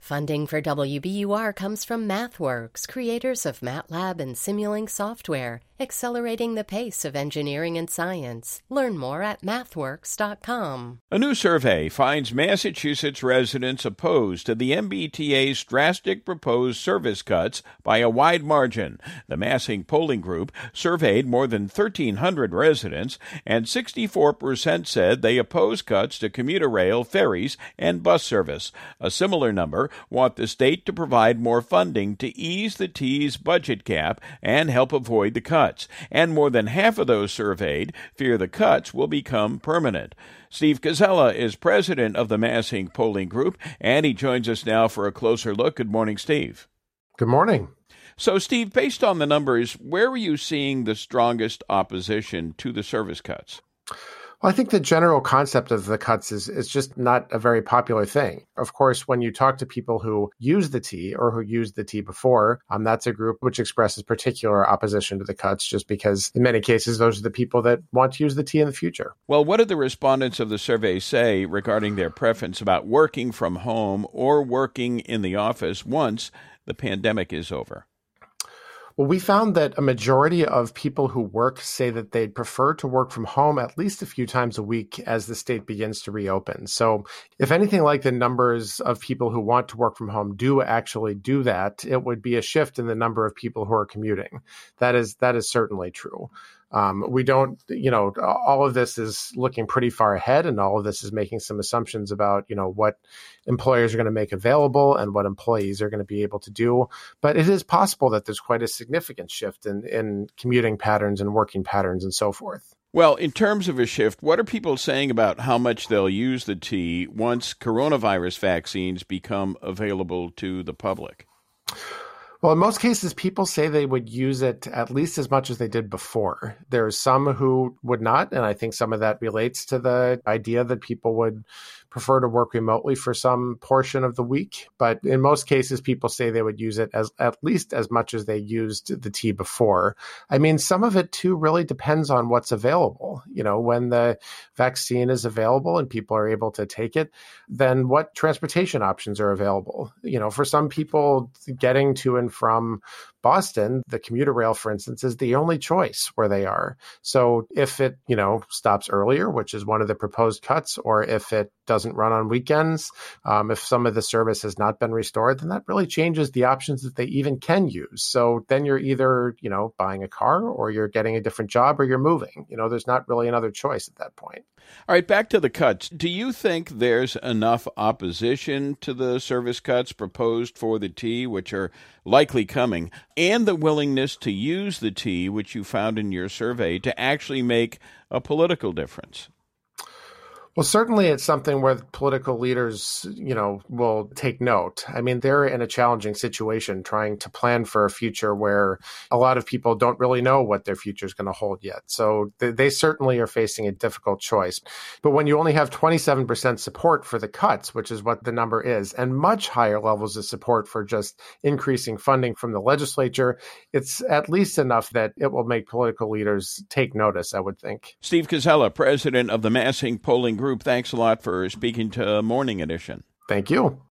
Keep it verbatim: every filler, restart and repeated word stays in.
Funding for W B U R comes from MathWorks, creators of MATLAB and Simulink software, accelerating the pace of engineering and science. Learn more at mathworks dot com. A new survey finds Massachusetts residents opposed to the M B T A's drastic proposed service cuts by a wide margin. The Massing Polling Group surveyed more than thirteen hundred residents, and sixty-four percent said they oppose cuts to commuter rail, ferries, and bus service. A similar number want the state to provide more funding to ease the T's budget cap and help avoid the cuts. And more than half of those surveyed fear the cuts will become permanent. Steve Koczela is president of the Massing Polling Group, and he joins us now for a closer look. Good morning, Steve. Good morning. So, Steve, based on the numbers, where are you seeing the strongest opposition to the service cuts? Well, I think the general concept of the cuts is, is just not a very popular thing. Of course, when you talk to people who use the T or who used the T before, um, that's a group which expresses particular opposition to the cuts, just because in many cases, those are the people that want to use the T in the future. Well, what did the respondents of the survey say regarding their preference about working from home or working in the office once the pandemic is over? Well, we found that a majority of people who work say that they'd prefer to work from home at least a few times a week as the state begins to reopen. So if anything like the numbers of people who want to work from home do actually do that, it would be a shift in the number of people who are commuting. That is that is certainly true. Um, we don't, you know, all of this is looking pretty far ahead, and all of this is making some assumptions about, you know, what employers are going to make available and what employees are going to be able to do. But it is possible that there's quite a significant shift in, in commuting patterns and working patterns and so forth. Well, in terms of a shift, what are people saying about how much they'll use the T once coronavirus vaccines become available to the public? Well, in most cases, people say they would use it at least as much as they did before. There's some who would not, and I think some of that relates to the idea that people would prefer to work remotely for some portion of the week. But in most cases, people say they would use it as at least as much as they used the T before. I mean, some of it, too, really depends on what's available. You know, when the vaccine is available and people are able to take it, then what transportation options are available? You know, for some people, getting to and from Boston, the commuter rail, for instance, is the only choice where they are. So if it, you know, stops earlier, which is one of the proposed cuts, or if it doesn't run on weekends, um, if some of the service has not been restored, then that really changes the options that they even can use. So then you're either, you know, buying a car, or you're getting a different job, or you're moving. You know, there's not really another choice at that point. All right, back to the cuts. Do you think there's enough opposition to the service cuts proposed for the T, which are likely coming, and the willingness to use the T, which you found in your survey, to actually make a political difference? Well, certainly it's something where political leaders, you know, will take note. I mean, they're in a challenging situation trying to plan for a future where a lot of people don't really know what their future is going to hold yet. So they, they certainly are facing a difficult choice. But when you only have twenty-seven percent support for the cuts, which is what the number is, and much higher levels of support for just increasing funding from the legislature, it's at least enough that it will make political leaders take notice, I would think. Steve Koczela, president of the Massing Polling Group, thanks a lot for speaking to Morning Edition. Thank you.